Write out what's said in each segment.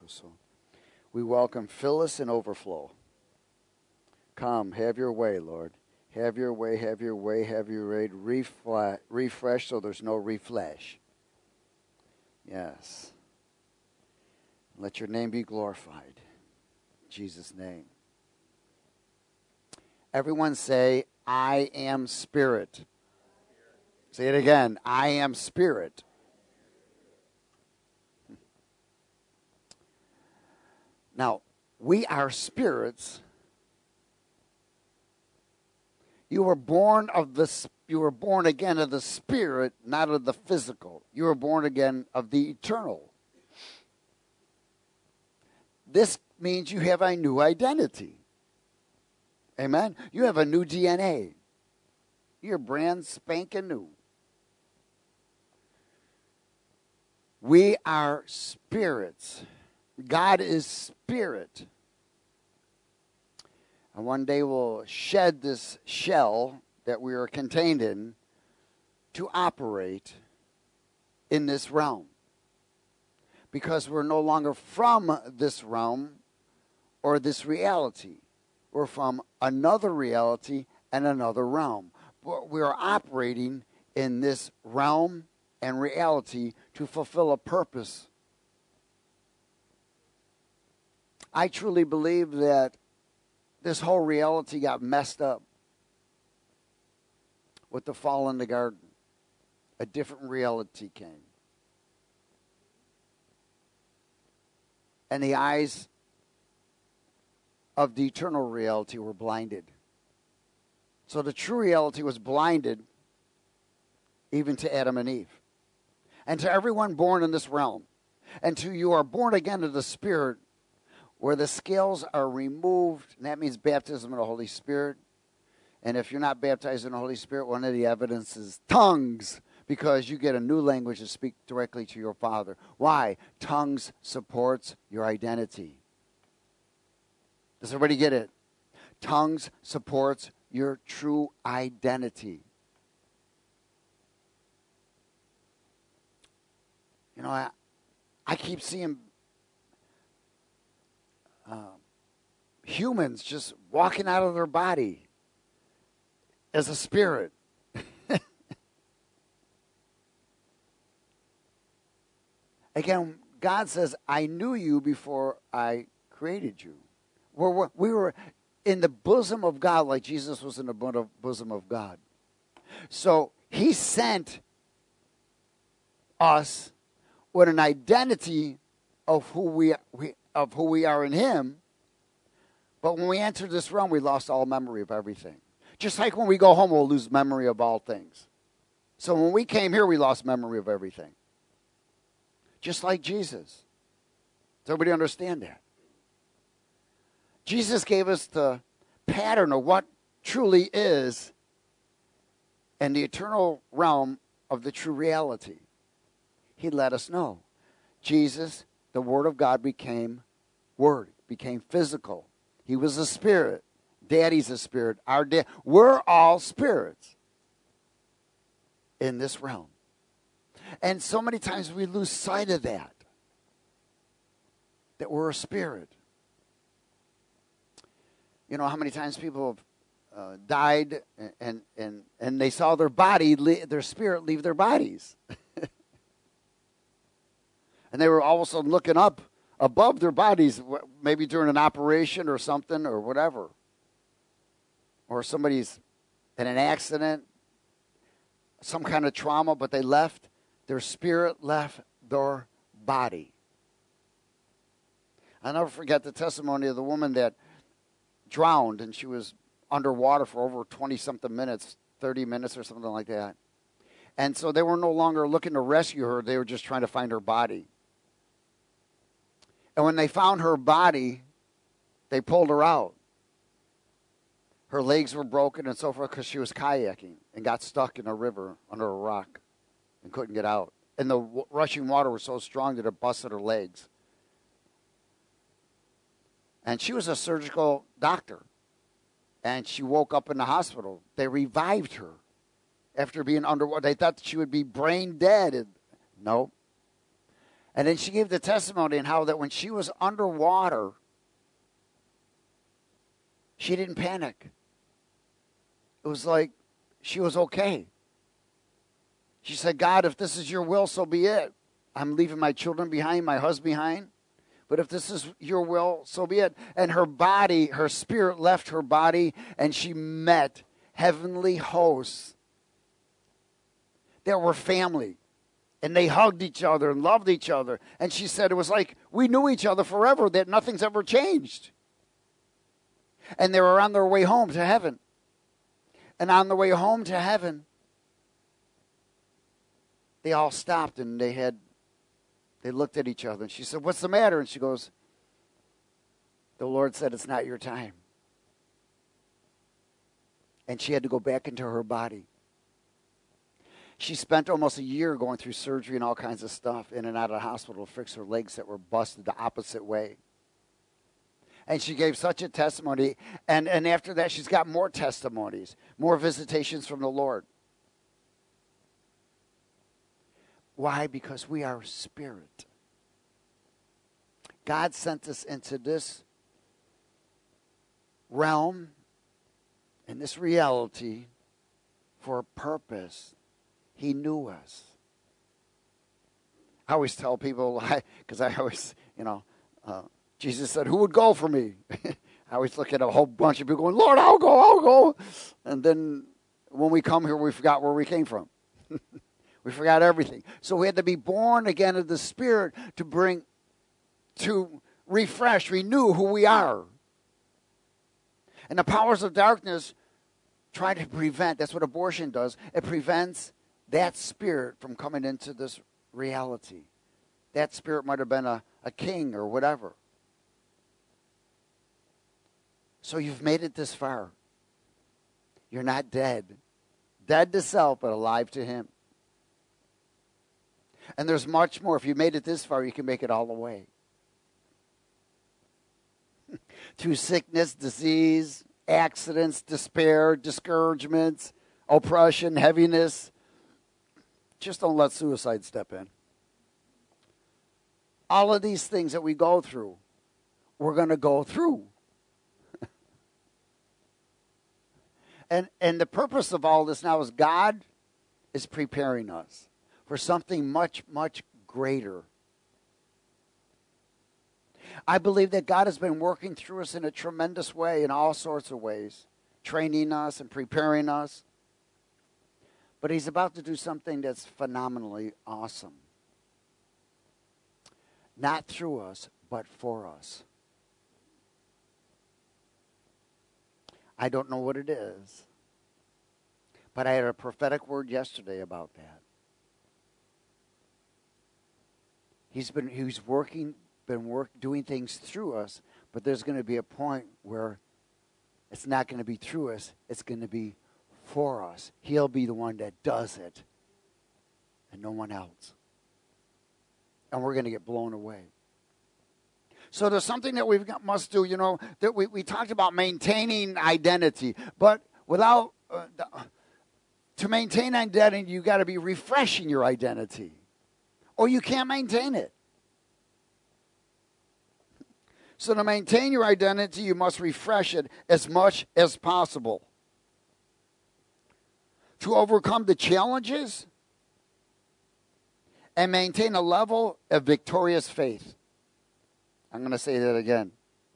So we welcome Phyllis and Overflow. Come, have your way, Lord. Have your way, have your way, have your way. Refresh so there's no reflesh. Yes. Let your name be glorified. In Jesus' name. Everyone say, I am spirit. Say it again. I am spirit. Now, we are spirits. You were born again of the spirit, not of the physical. You were born again of the eternal. This means you have a new identity. Amen? You have a new DNA. You're brand spanking new. We are spirits. God is spirit. And one day we'll shed this shell that we are contained in to operate in this realm. Because we're no longer from this realm or this reality. We're from another reality and another realm. We are operating in this realm and reality to fulfill a purpose. I truly believe that this whole reality got messed up with the fall in the garden. A different reality came. And the eyes of the eternal reality were blinded. So the true reality was blinded even to Adam and Eve. And to everyone born in this realm. And to you are born again of the Spirit, where the scales are removed, and that means baptism in the Holy Spirit. And if you're not baptized in the Holy Spirit, one of the evidence is tongues, because you get a new language to speak directly to your Father. Why? Tongues supports your identity. Does everybody get it? Tongues supports your true identity. You know, I keep seeing humans just walking out of their body as a spirit. Again, God says, I knew you before I created you. We were in the bosom of God like Jesus was in the bosom of God. So he sent us with an identity of who we are in him. But when we entered this realm, we lost all memory of everything. Just like when we go home, we'll lose memory of all things. So when we came here, we lost memory of everything. Just like Jesus. Does everybody understand that? Jesus gave us the pattern of what truly is in the eternal realm of the true reality. He let us know. Jesus, the Word of God, became Word, became physical. He was a spirit. Daddy's a spirit. We're all spirits in this realm. And so many times we lose sight of that we're a spirit. You know how many times people have died and they saw their body, their spirit leave their bodies. And they were all of a sudden looking up above their bodies, maybe during an operation or something or whatever. Or somebody's in an accident, some kind of trauma, but they left, their spirit left their body. I'll never forget the testimony of the woman that drowned, and she was underwater for over 20-something minutes, 30 minutes or something like that. And so they were no longer looking to rescue her. They were just trying to find her body. And when they found her body, they pulled her out. Her legs were broken and so forth because she was kayaking and got stuck in a river under a rock and couldn't get out. And the rushing water was so strong that it busted her legs. And she was a surgical doctor. And she woke up in the hospital. They revived her after being underwater. They thought she would be brain dead. No. And then she gave the testimony on how that when she was underwater, she didn't panic. It was like she was okay. She said, God, if this is your will, so be it. I'm leaving my children behind, my husband behind. But if this is your will, so be it. And her body, her spirit left her body, and she met heavenly hosts that were family. And they hugged each other and loved each other. And she said it was like we knew each other forever, that nothing's ever changed. And they were on their way home to heaven. And on the way home to heaven, they all stopped and they looked at each other. And she said, what's the matter? And she goes, the Lord said it's not your time. And she had to go back into her body. She spent almost a year going through surgery and all kinds of stuff in and out of the hospital to fix her legs that were busted the opposite way. And she gave such a testimony. And after that, she's got more testimonies, more visitations from the Lord. Why? Because we are spirit. God sent us into this realm and this reality for a purpose. He knew us. I always tell people, because I always, Jesus said, who would go for me? I always look at a whole bunch of people going, Lord, I'll go. And then when we come here, we forgot where we came from. We forgot everything. So we had to be born again of the Spirit to refresh, renew who we are. And the powers of darkness try to prevent, that's what abortion does, it prevents that spirit from coming into this reality. That spirit might have been a king or whatever. So you've made it this far. You're not dead. Dead to self, but alive to Him. And there's much more. If you made it this far, you can make it all the way. Through sickness, disease, accidents, despair, discouragements, oppression, heaviness. Just don't let suicide step in. All of these things that we go through, we're going to go through. And the purpose of all this now is God is preparing us for something much, much greater. I believe that God has been working through us in a tremendous way, in all sorts of ways, training us and preparing us. But He's about to do something that's phenomenally awesome. Not through us, but for us. I don't know what it is, but I had a prophetic word yesterday about that. He's doing things through us, but there's going to be a point where it's not going to be through us, it's going to be for us. He'll be the one that does it, and no one else. And we're going to get blown away. So there's something that we must do, that we talked about maintaining identity. But without, to maintain identity, you got to be refreshing your identity. Or you can't maintain it. So to maintain your identity, you must refresh it as much as possible. To overcome the challenges and maintain a level of victorious faith. I'm going to say that again.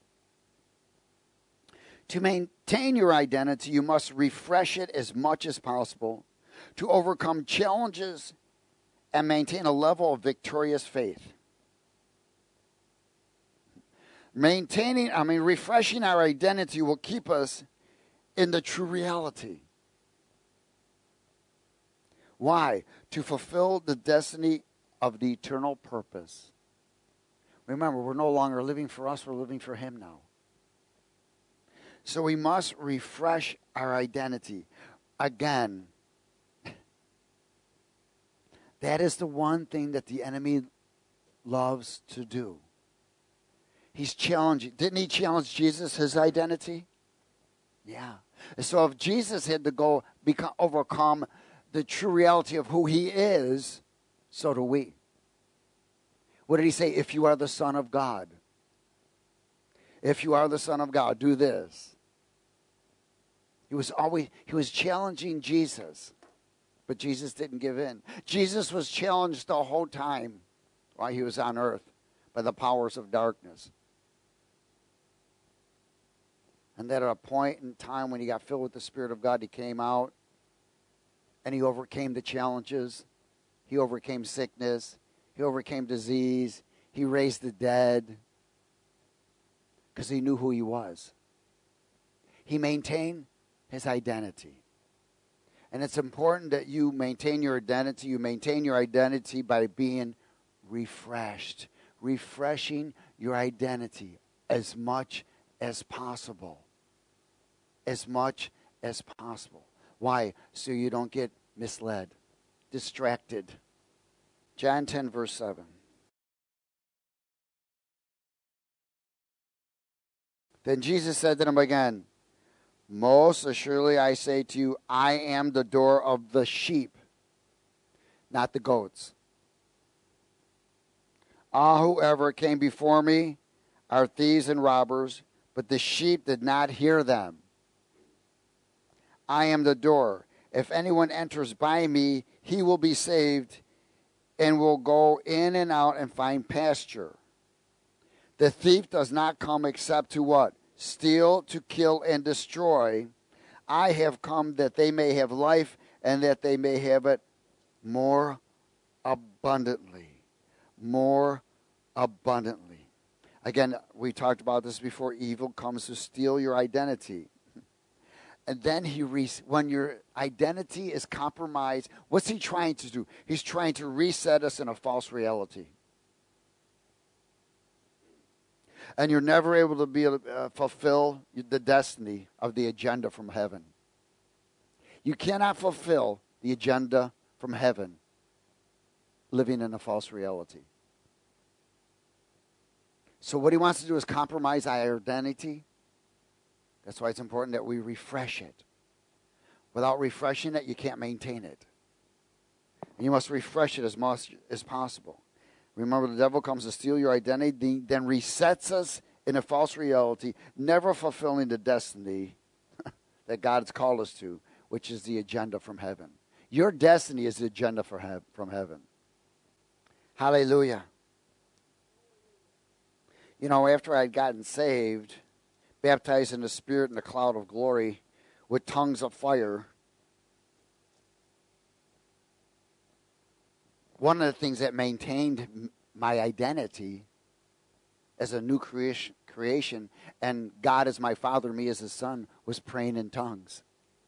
To maintain your identity, you must refresh it as much as possible. To overcome challenges and maintain a level of victorious faith. Refreshing our identity will keep us in the true reality. Why? To fulfill the destiny of the eternal purpose. Remember, we're no longer living for us, we're living for Him now. So we must refresh our identity. Again, that is the one thing that the enemy loves to do. He's challenging. Didn't he challenge Jesus, his identity? Yeah. So if Jesus had to overcome the true reality of who He is, so do we. What did he say? If you are the Son of God. If you are the Son of God, do this. He was challenging Jesus, but Jesus didn't give in. Jesus was challenged the whole time while he was on earth by the powers of darkness. And then at a point in time when he got filled with the Spirit of God, he came out and he overcame the challenges. He overcame sickness. He overcame disease. He raised the dead because he knew who he was. He maintained his identity. And it's important that you maintain your identity. You maintain your identity by being refreshed. Refreshing your identity as much as possible. As much as possible. Why? So you don't get misled, distracted. John 10, verse 7. Then Jesus said to them again, most assuredly I say to you, I am the door of the sheep, not the goats. Whoever came before me are thieves and robbers, but the sheep did not hear them. I am the door. If anyone enters by me, he will be saved and will go in and out and find pasture. The thief does not come except to what? Steal, to kill, and destroy. I have come that they may have life and that they may have it more abundantly. More abundantly. Again, we talked about this before. Evil comes to steal your identity. And then when your identity is compromised, what's he trying to do? He's trying to reset us in a false reality. And you're never able to fulfill the destiny of the agenda from heaven. You cannot fulfill the agenda from heaven living in a false reality. So what he wants to do is compromise our identity. That's why it's important that we refresh it. Without refreshing it, you can't maintain it. And you must refresh it as much as possible. Remember, the devil comes to steal your identity, then resets us in a false reality, never fulfilling the destiny that God has called us to, which is the agenda from heaven. Your destiny is the agenda from heaven. Hallelujah. You know, after I'd gotten saved, baptized in the Spirit in the cloud of glory with tongues of fire, one of the things that maintained my identity as a new creation, and God as my Father, me as His Son, was praying in tongues.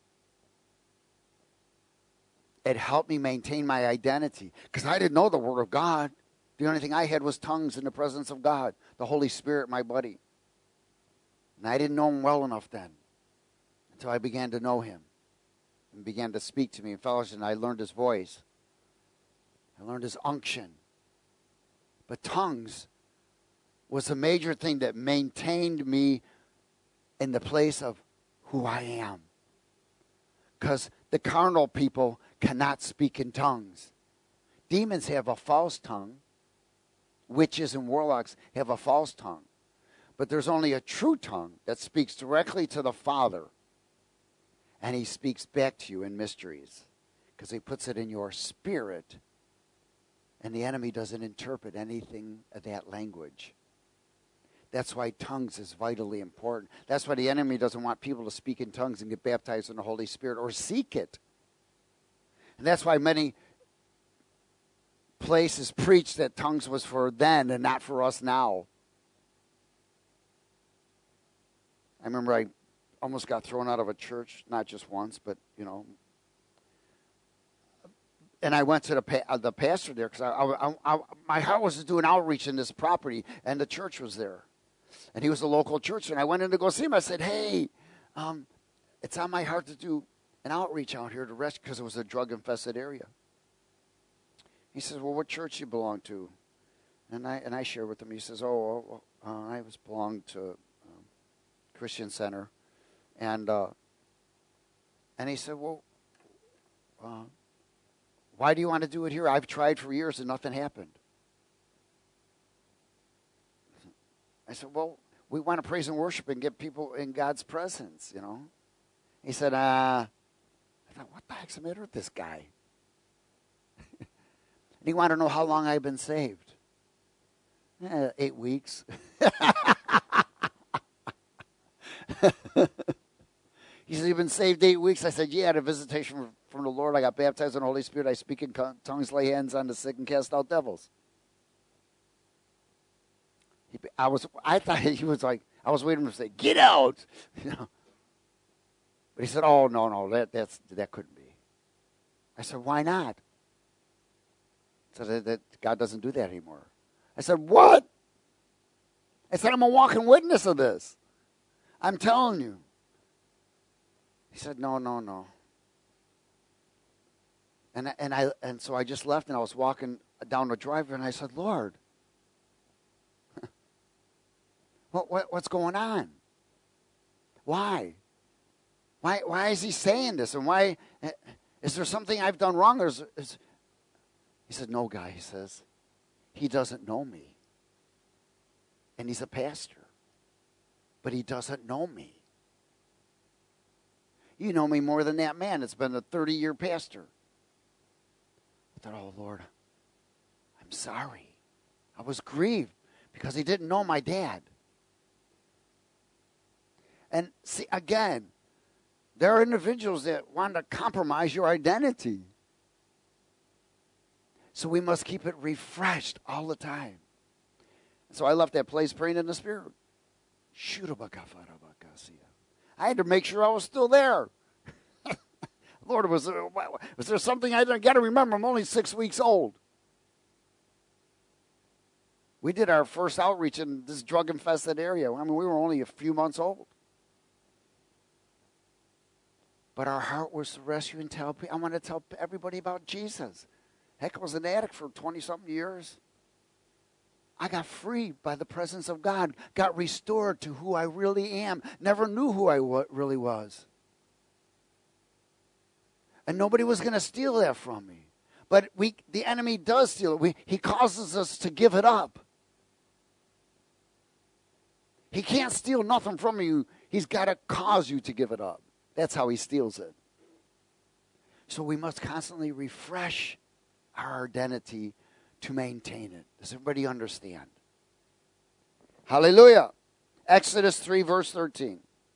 It helped me maintain my identity because I didn't know the Word of God. The only thing I had was tongues in the presence of God, the Holy Spirit, my buddy. And I didn't know Him well enough then until I began to know Him and began to speak to me in fellowship, and I learned His voice. I learned His unction. But tongues was a major thing that maintained me in the place of who I am. Because the carnal people cannot speak in tongues. Demons have a false tongue. Witches and warlocks have a false tongue. But there's only a true tongue that speaks directly to the Father. And He speaks back to you in mysteries. Because He puts it in your spirit. And the enemy doesn't interpret anything of that language. That's why tongues is vitally important. That's why the enemy doesn't want people to speak in tongues and get baptized in the Holy Spirit or seek it. And that's why many places preach that tongues was for then and not for us now. I remember I almost got thrown out of a church, not just once, but, you know. And I went to the pastor there because my heart was to do an outreach in this property, and the church was there. And he was a local church, and I went in to go see him. I said, hey, it's on my heart to do an outreach out here to rescue, because it was a drug-infested area. He says, well, what church you belong to? And I shared with him. He says, I belong to Christian Center. And he said, well, why do you want to do it here? I've tried for years and nothing happened. I said, well, we want to praise and worship and get people in God's presence, He said, I thought, what the heck's the matter with this guy? And he wanted to know how long I've been saved. 8 weeks. He said, you've been saved 8 weeks? I said, yeah, I had a visitation from the Lord. I got baptized in the Holy Spirit. I speak in tongues, lay hands on the sick, and cast out devils. I thought he was like, I was waiting to say, get out. But he said, oh, no, that couldn't be. I said, why not? He said, that God doesn't do that anymore. I said, what? I said, I'm a walking witness of this. I'm telling you. He said, no. And so I just left, and I was walking down the driveway, and I said, Lord, what's going on? Why? Why is he saying this? And why is there something I've done wrong? He said, no, guy, he says, he doesn't know me. And he's a pastor. But he doesn't know me. You know me more than that man. It's been a 30-year pastor. I thought, oh, Lord, I'm sorry. I was grieved because he didn't know my dad. And see, again, there are individuals that want to compromise your identity. So we must keep it refreshed all the time. So I left that place praying in the Spirit. I had to make sure I was still there. Lord, was there something I got to remember? I'm only 6 weeks old. We did our first outreach in this drug-infested area. I mean, we were only a few months old. But our heart was to rescue and tell people. I want to tell everybody about Jesus. Heck, I was an addict for 20-something years. I got free by the presence of God, got restored to who I really am, never knew who I really was. And nobody was going to steal that from me. But the enemy does steal it. He causes us to give it up. He can't steal nothing from you. He's got to cause you to give it up. That's how he steals it. So we must constantly refresh our identity to maintain it. Does everybody understand? Hallelujah. Exodus 3, verse 13.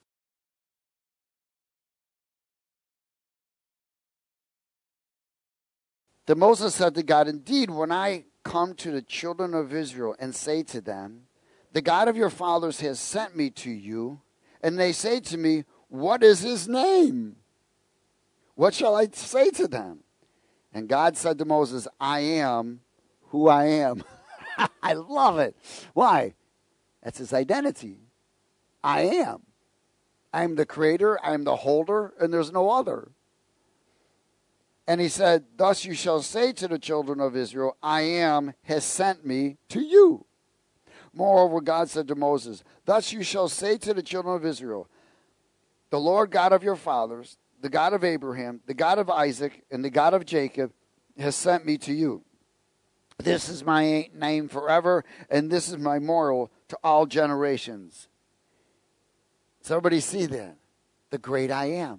Then Moses said to God, indeed, when I come to the children of Israel and say to them, the God of your fathers has sent me to you, and they say to me, what is his name? What shall I say to them? And God said to Moses, I am who I am. I love it. Why? That's his identity. I am. I'm the creator, I'm the holder, and there's no other. And he said, thus you shall say to the children of Israel, I am has sent me to you. Moreover, God said to Moses, thus you shall say to the children of Israel, the Lord God of your fathers, the God of Abraham, the God of Isaac, and the God of Jacob has sent me to you. This is my name forever, and this is my memorial to all generations. Does everybody see that? The great I am.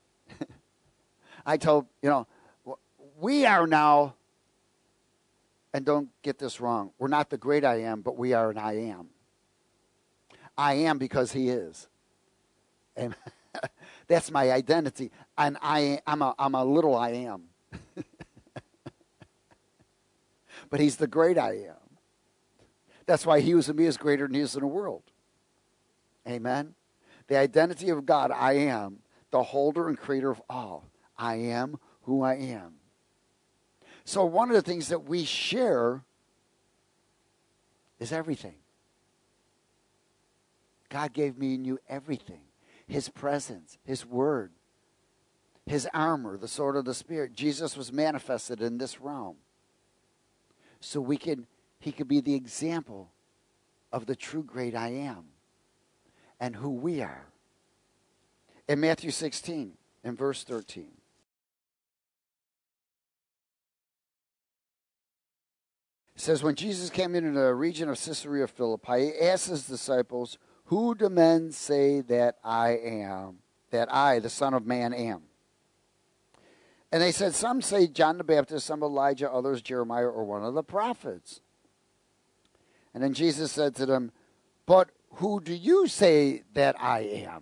I told, we are now, and don't get this wrong, we're not the great I am, but we are an I am. I am because he is. Amen. That's my identity. And I'm a little I am. But he's the great I am. That's why he who's in me is greater than he is in the world. Amen. The identity of God, I am, the holder and creator of all. I am who I am. So one of the things that we share is everything. God gave me and you everything. His presence, his word, his armor, the sword of the Spirit. Jesus was manifested in this realm. So he could be the example of the true great I am and who we are. In Matthew 16, in verse 13. It says, when Jesus came into the region of Caesarea Philippi, he asked his disciples, who do men say that I am, that I, the Son of Man, am? And they said, some say John the Baptist, some Elijah, others Jeremiah, or one of the prophets. And then Jesus said to them, but who do you say that I am?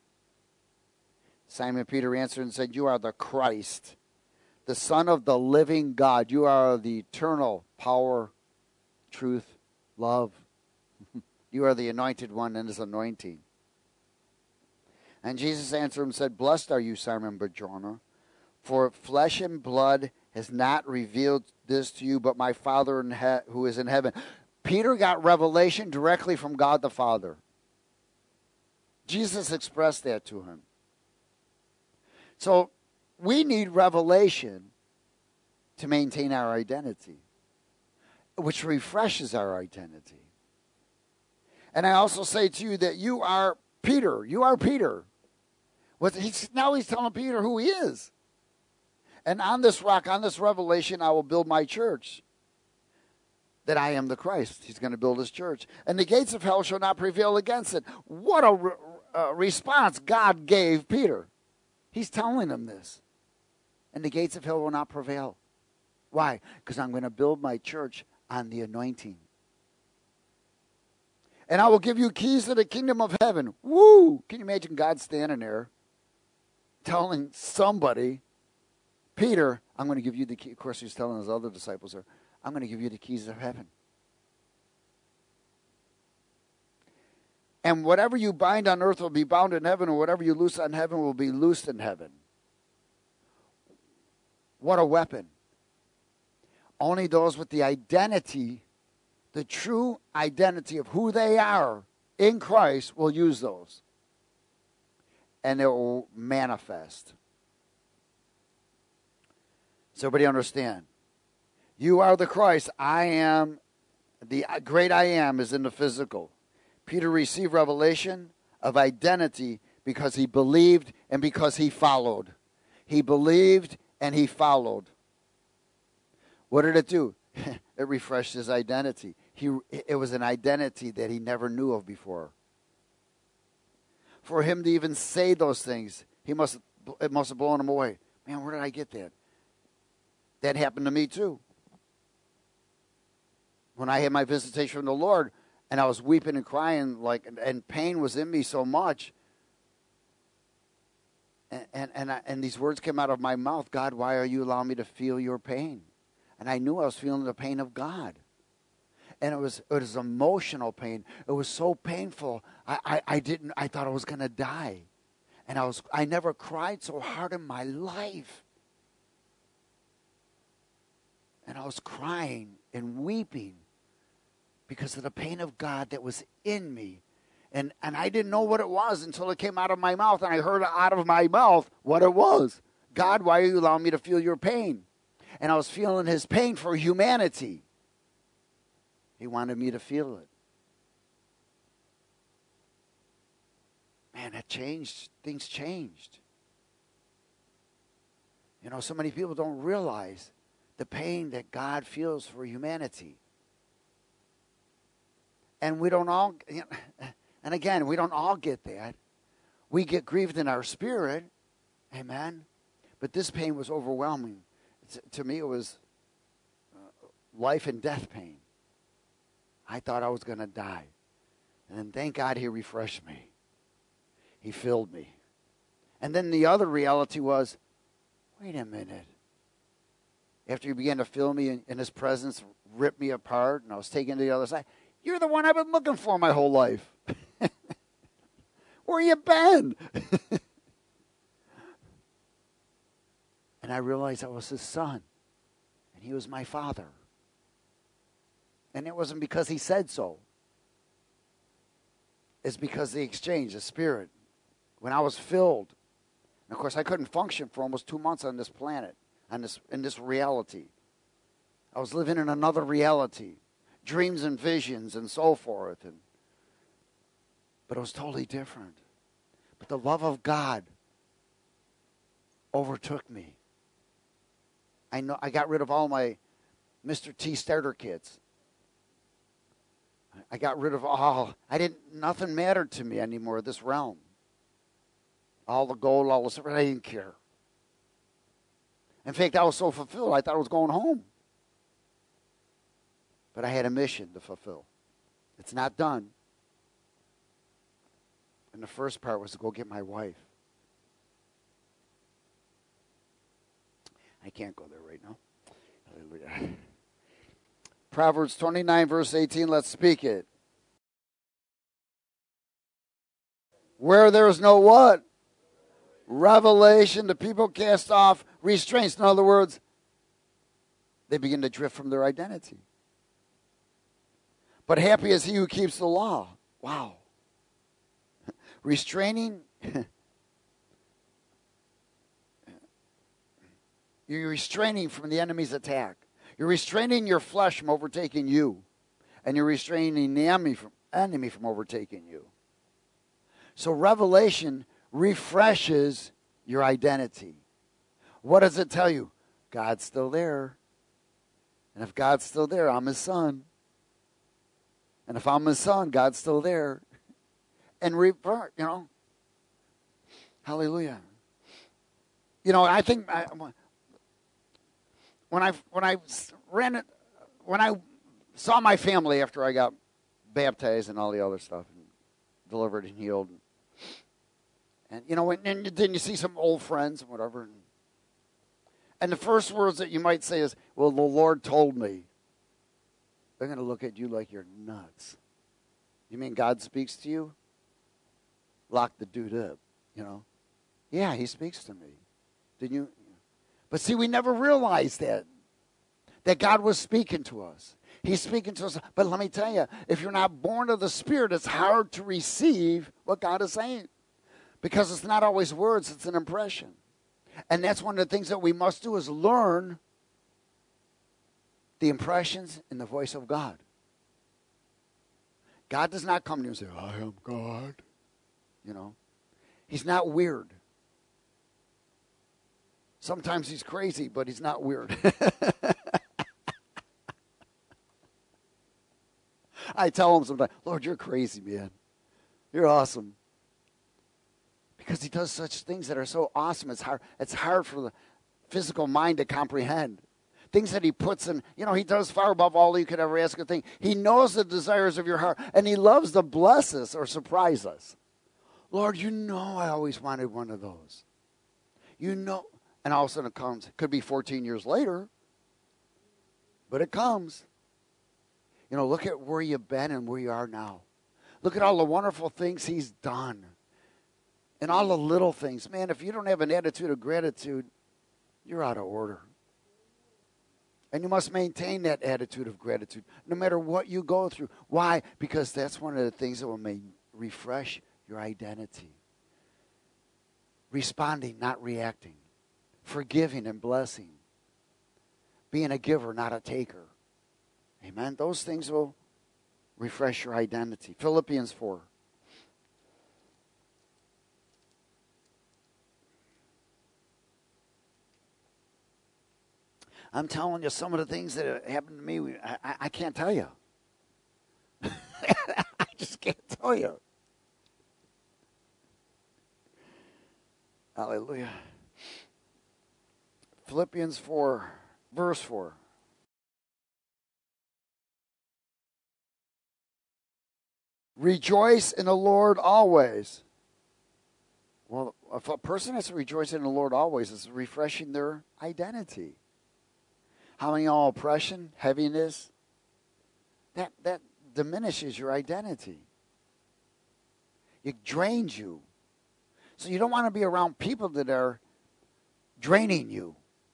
Simon Peter answered and said, you are the Christ, the Son of the living God. You are the eternal power, truth, love. You are the anointed one and his anointing. And Jesus answered him and said, blessed are you, Simon Bar-Jonah, for flesh and blood has not revealed this to you, but my Father who is in heaven. Peter got revelation directly from God the Father. Jesus expressed that to him. So we need revelation to maintain our identity, which refreshes our identity. And I also say to you that you are Peter. You are Peter. Now he's telling Peter who he is. And on this rock, on this revelation, I will build my church. That I am the Christ. He's going to build his church. And the gates of hell shall not prevail against it. What a response God gave Peter. He's telling him this. And the gates of hell will not prevail. Why? Because I'm going to build my church on the anointing. And I will give you keys to the kingdom of heaven. Woo! Can you imagine God standing there telling somebody, Peter, I'm going to give you the key. Of course, he's telling his other disciples there, I'm going to give you the keys of heaven. And whatever you bind on earth will be bound in heaven, and whatever you loose on heaven will be loosed in heaven. What a weapon. Only those with the identity, the true identity of who they are in Christ will use those. And it will manifest. Does everybody understand? You are the Christ. I am, the great I am is in the physical. Peter received revelation of identity because he believed and because he followed. He believed and he followed. What did it do? It refreshed his identity. It was an identity that he never knew of before. For him to even say those things, it must have blown him away. Man, where did I get that? That happened to me too. When I had my visitation from the Lord, and I was weeping and crying, and pain was in me so much, and these words came out of my mouth, God, why are you allowing me to feel your pain? And I knew I was feeling the pain of God. And it was emotional pain. It was so painful. I thought I was going to die. And I never cried so hard in my life. And I was crying and weeping because of the pain of God that was in me. And I didn't know what it was until it came out of my mouth, and I heard out of my mouth what it was. God, why are you allowing me to feel your pain? And I was feeling his pain for humanity. He wanted me to feel it. Man, that changed. Things changed. You know, so many people don't realize the pain that God feels for humanity. And we don't all, and again, we don't all get that. We get grieved in our spirit. Amen. But this pain was overwhelming. To me, it was life and death pain. I thought I was going to die. And then thank God he refreshed me. He filled me. And then the other reality was, wait a minute. After he began to fill me in his presence, rip me apart, and I was taken to the other side, you're the one I've been looking for my whole life. Where you been? And I realized I was his son, and he was my father. And it wasn't because he said so. It's because the exchange, the spirit. When I was filled, and of course I couldn't function for almost 2 months on this planet, in this reality. I was living in another reality, dreams and visions and so forth. But it was totally different. But the love of God overtook me. I got rid of all my Mr. T starter kits. I got rid of nothing mattered to me anymore, this realm. All the gold, all the stuff, I didn't care. In fact, I was so fulfilled, I thought I was going home. But I had a mission to fulfill. It's not done. And the first part was to go get my wife. I can't go there right now. Hallelujah. Proverbs 29, verse 18, let's speak it. Where there is no what? Revelation, the people cast off restraints. In other words, they begin to drift from their identity. But happy is he who keeps the law. Wow. Restraining. You're restraining from the enemy's attack. You're restraining your flesh from overtaking you. And you're restraining the enemy from overtaking you. So revelation refreshes your identity. What does it tell you? God's still there. And if God's still there, I'm his son. And if I'm his son, God's still there. And hallelujah. I think when I saw my family after I got baptized and all the other stuff, and delivered and healed, and then you see some old friends and whatever, and the first words that you might say is, "Well, the Lord told me." They're going to look at you like you're nuts. You mean God speaks to you? Lock the dude up, Yeah, he speaks to me. Didn't you? But see, we never realized that God was speaking to us. He's speaking to us. But let me tell you, if you're not born of the Spirit, it's hard to receive what God is saying. Because it's not always words, it's an impression. And that's one of the things that we must do is learn the impressions in the voice of God. God does not come to you and say, "I am God." He's not weird. Sometimes he's crazy, but he's not weird. I tell him sometimes, "Lord, you're crazy, man. You're awesome." Because he does such things that are so awesome. It's hard for the physical mind to comprehend. Things that he puts in, he does far above all you could ever ask or think. He knows the desires of your heart, and he loves to bless us or surprise us. Lord, I always wanted one of those. And all of a sudden it comes. It could be 14 years later, but it comes. Look at where you've been and where you are now. Look at all the wonderful things he's done. And all the little things. Man, if you don't have an attitude of gratitude, you're out of order. And you must maintain that attitude of gratitude no matter what you go through. Why? Because that's one of the things that will refresh your identity. Responding, not reacting. Forgiving and blessing. Being a giver, not a taker. Amen? Those things will refresh your identity. Philippians 4. I'm telling you, some of the things that happened to me, I can't tell you. I just can't tell you. Hallelujah. Philippians 4, verse 4. Rejoice in the Lord always. Well, if a person has to rejoice in the Lord always, it's refreshing their identity. How many all oppression, heaviness? That diminishes your identity. It drains you. So you don't want to be around people that are draining you.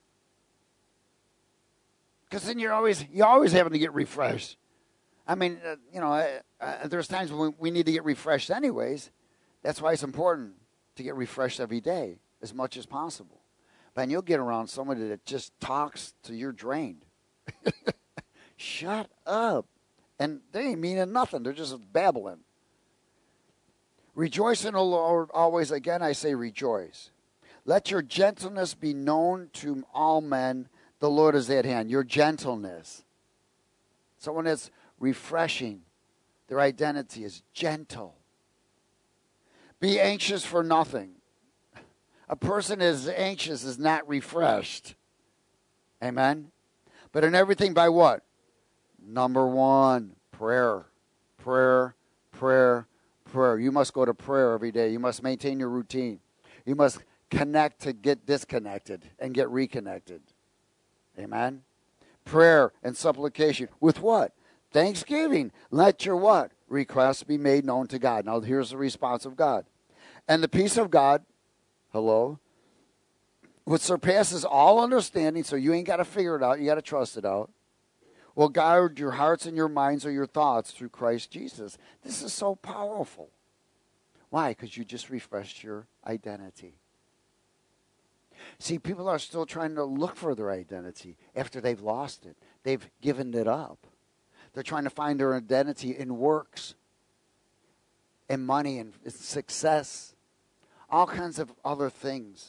Because then you're always having to get refreshed. I mean, there's times when we need to get refreshed anyways. That's why it's important to get refreshed every day as much as possible. But you'll get around somebody that just talks till you're drained. Shut up. And they ain't meaning nothing. They're just babbling. Rejoice in the Lord always. Again, I say rejoice. Let your gentleness be known to all men. the Lord is at hand. Your gentleness. Someone that's refreshing. Their identity is gentle. Be anxious for nothing. A person that is anxious is not refreshed. Amen? But in everything by what? Number one, prayer. Prayer, prayer, prayer. You must go to prayer every day. You must maintain your routine. You must connect to get disconnected and get reconnected. Amen? Prayer and supplication. With what? Thanksgiving. Let your what? Requests be made known to God. Now here's the response of God. And the peace of God, hello, which surpasses all understanding, so you ain't got to figure it out, you got to trust it out, will guard your hearts and your minds or your thoughts through Christ Jesus. This is so powerful. Why? Because you just refreshed your identity. See, people are still trying to look for their identity after they've lost it. They've given it up. They're trying to find their identity in works, in money, and success, all kinds of other things,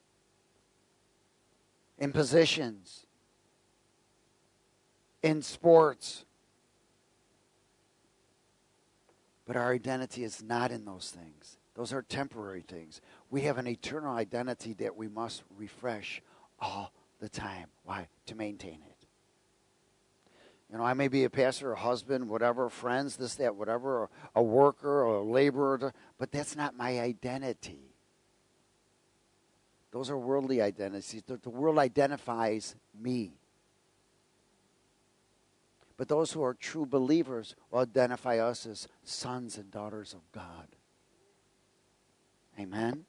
in positions, in sports. But our identity is not in those things. Those are temporary things. We have an eternal identity that we must refresh all the time. Why? To maintain it. You know, I may be a pastor, a husband, whatever, friends, this, that, whatever, a worker, or a laborer, but that's not my identity. Those are worldly identities. The world identifies me. But those who are true believers will identify us as sons and daughters of God. Amen?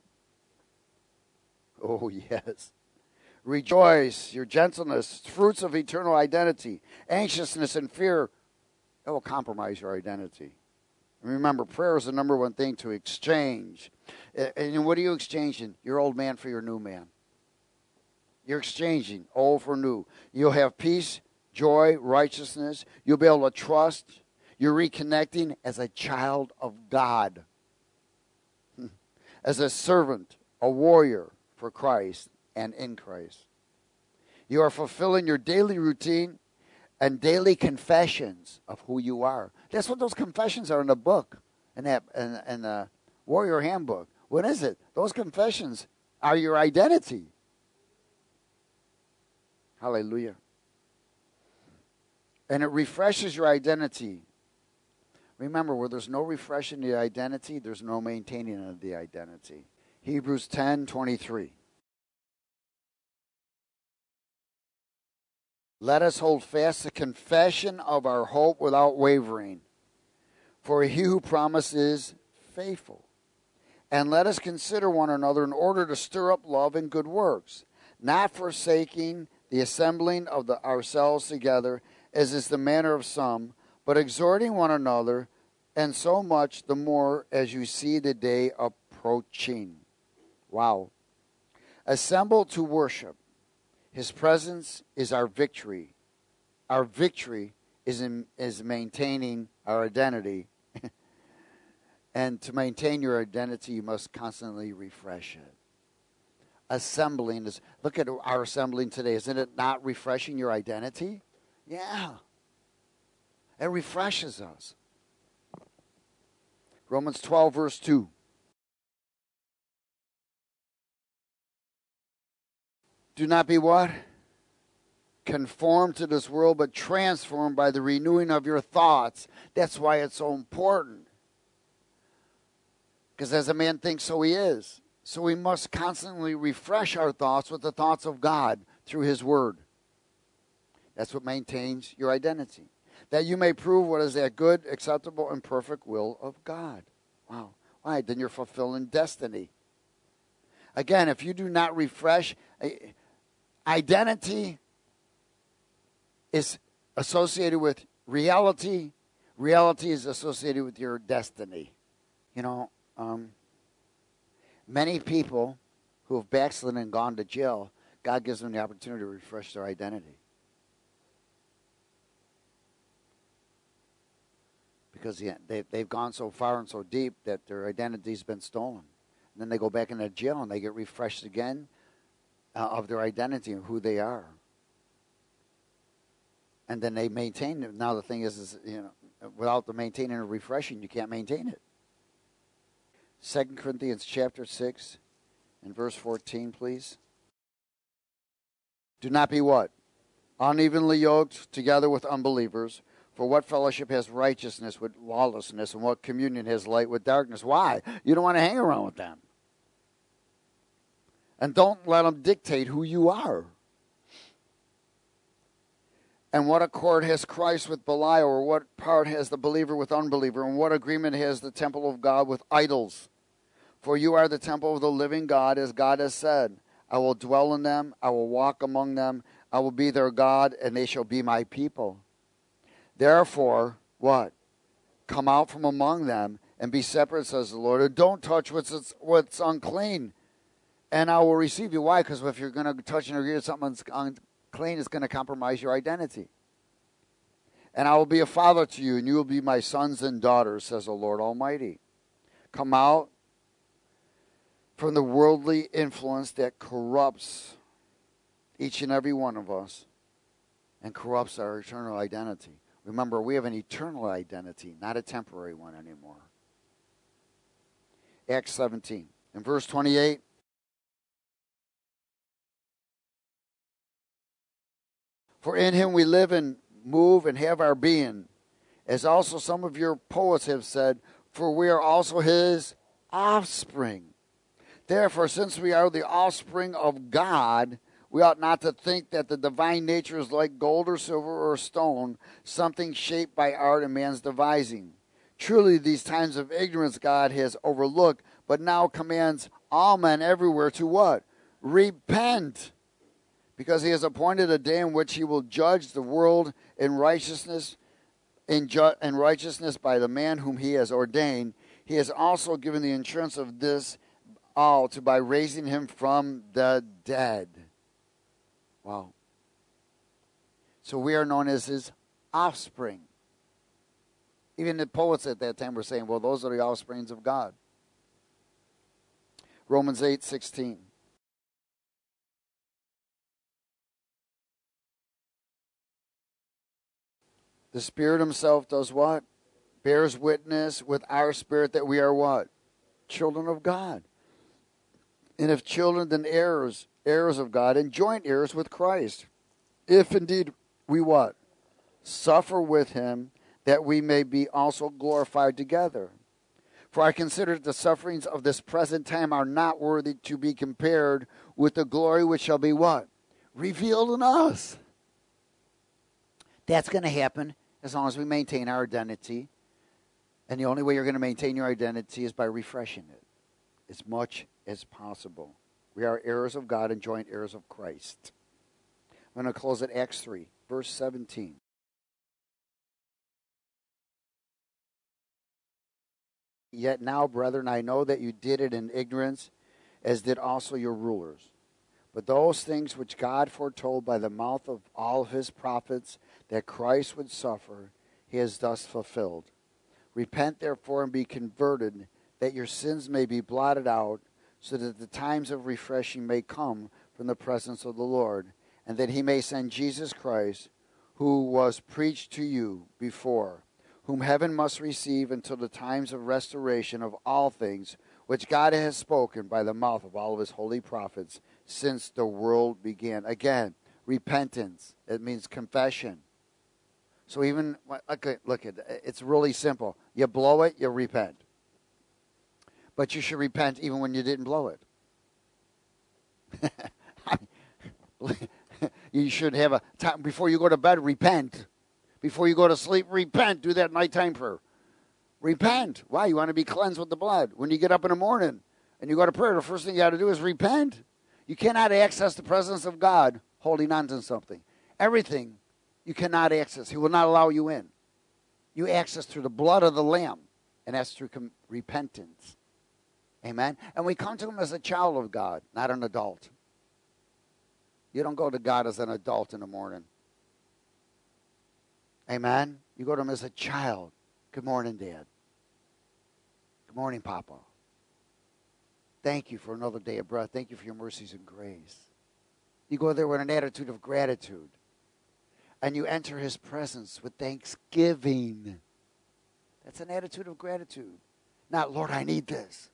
Oh, yes. Rejoice, your gentleness, fruits of eternal identity. Anxiousness and fear, that will compromise your identity. And remember, prayer is the number one thing to exchange. And what are you exchanging? Your old man for your new man. You're exchanging old for new. You'll have peace, joy, righteousness. You'll be able to trust. You're reconnecting as a child of God. As a servant, a warrior for Christ and in Christ. You are fulfilling your daily routine and daily confessions of who you are. That's what those confessions are in the book, in the Warrior Handbook. What is it? Those confessions are your identity. Hallelujah. And it refreshes your identity. Remember, where there's no refreshing the identity, there's no maintaining of the identity. Hebrews 10:23. Let us hold fast the confession of our hope without wavering, for he who promises faithful. And let us consider one another in order to stir up love and good works, not forsaking the assembling of ourselves together, as is the manner of some, but exhorting one another, and so much the more as you see the day approaching. Wow. Assemble to worship. His presence is our victory. Our victory is maintaining our identity. And to maintain your identity, you must constantly refresh it. Assembling is, look at our assembling today. Isn't it not refreshing your identity? Yeah. It refreshes us. Romans 12, verse 2. Do not be what? Conformed to this world, but transformed by the renewing of your thoughts. That's why it's so important. Because as a man thinks, so he is. So we must constantly refresh our thoughts with the thoughts of God through his word. That's what maintains your identity. That you may prove what is that good, acceptable, and perfect will of God. Wow. Why? Then you're fulfilling destiny. Again, if you do not refresh, identity is associated with reality. Reality is associated with your destiny. You know, many people who have backslidden and gone to jail, God gives them the opportunity to refresh their identity. Because they've gone so far and so deep that their identity's been stolen. And then they go back into jail and they get refreshed again of their identity and who they are. And then they maintain it. Now the thing is, without the maintaining and refreshing, you can't maintain it. 2 Corinthians chapter 6 and verse 14, please. Do not be what? Unevenly yoked together with unbelievers. For what fellowship has righteousness with lawlessness, and what communion has light with darkness? Why? You don't want to hang around with them. And don't let them dictate who you are. And what accord has Christ with Belial, or what part has the believer with unbeliever, and what agreement has the temple of God with idols? For you are the temple of the living God, as God has said, I will dwell in them, I will walk among them, I will be their God, and they shall be my people. Therefore, what? Come out from among them and be separate, says the Lord, and don't touch what's unclean, and I will receive you. Why? Because if you're going to touch and agree with something that's unclean, it's going to compromise your identity. And I will be a father to you, and you will be my sons and daughters, says the Lord Almighty. Come out from the worldly influence that corrupts each and every one of us and corrupts our eternal identity. Remember, we have an eternal identity, not a temporary one anymore. Acts 17. In verse 28, for in him we live and move and have our being, as also some of your poets have said, for we are also his offspring. Therefore, since we are the offspring of God, we ought not to think that the divine nature is like gold or silver or stone, something shaped by art and man's devising. Truly, these times of ignorance God has overlooked, but now commands all men everywhere to what? Repent. Because he has appointed a day in which he will judge the world in righteousness, by the man whom he has ordained. He has also given the assurance of this all by raising him from the dead. Wow. So we are known as his offspring. Even the poets at that time were saying, well, those are the offsprings of God. Romans 8:16. The Spirit himself does what? Bears witness with our spirit that we are what? Children of God. And if children, then heirs of God, and joint heirs with Christ. If indeed we what? Suffer with him, that we may be also glorified together. For I consider that the sufferings of this present time are not worthy to be compared with the glory which shall be what? Revealed in us. That's going to happen as long as we maintain our identity. And the only way you're going to maintain your identity is by refreshing it as much as possible. We are heirs of God and joint heirs of Christ. I'm going to close at Acts 3, verse 17. Yet now, brethren, I know that you did it in ignorance, as did also your rulers. But those things which God foretold by the mouth of all of his prophets, that Christ would suffer, he has thus fulfilled. Repent, therefore, and be converted, that your sins may be blotted out, so that the times of refreshing may come from the presence of the Lord, and that he may send Jesus Christ, who was preached to you before, whom heaven must receive until the times of restoration of all things, which God has spoken by the mouth of all of his holy prophets since the world began. Again, repentance. It means confession. So even, look, it's really simple. You blow it, you repent. But you should repent even when you didn't blow it. You should have a time before you go to bed, repent. Before you go to sleep, repent. Do that nighttime prayer. Repent. Why? You want to be cleansed with the blood. When you get up in the morning and you go to prayer, the first thing you got to do is repent. You cannot access the presence of God holding on to something. Everything you cannot access. He will not allow you in. You access through the blood of the Lamb, and that's through repentance. Amen? And we come to him as a child of God, not an adult. You don't go to God as an adult in the morning. Amen? You go to him as a child. Good morning, Dad. Good morning, Papa. Thank you for another day of breath. Thank you for your mercies and grace. You go there with an attitude of gratitude. and you enter his presence with thanksgiving. That's an attitude of gratitude. Not, Lord, I need this.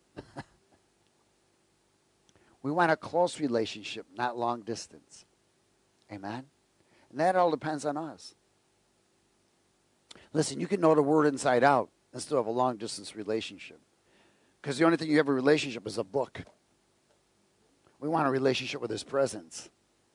We want a close relationship, not long distance. Amen? And that all depends on us. Listen, you can know the word inside out and still have a long distance relationship. Because the only thing you have a relationship is a book. We want a relationship with his presence.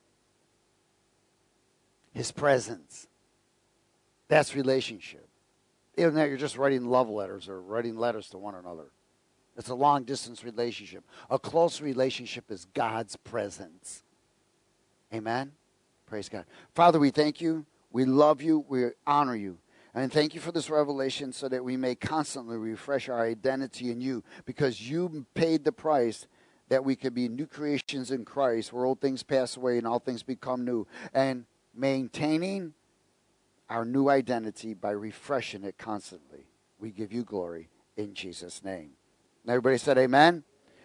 His presence. That's relationship. Even though you're just writing love letters or writing letters to one another. It's a long distance relationship. A close relationship is God's presence. Amen? Praise God. Father, we thank you. We love you. We honor you. And thank you for this revelation so that we may constantly refresh our identity in you, because you paid the price that we could be new creations in Christ, where old things pass away and all things become new. And maintaining our new identity by refreshing it constantly. We give you glory in Jesus' name. And everybody said amen.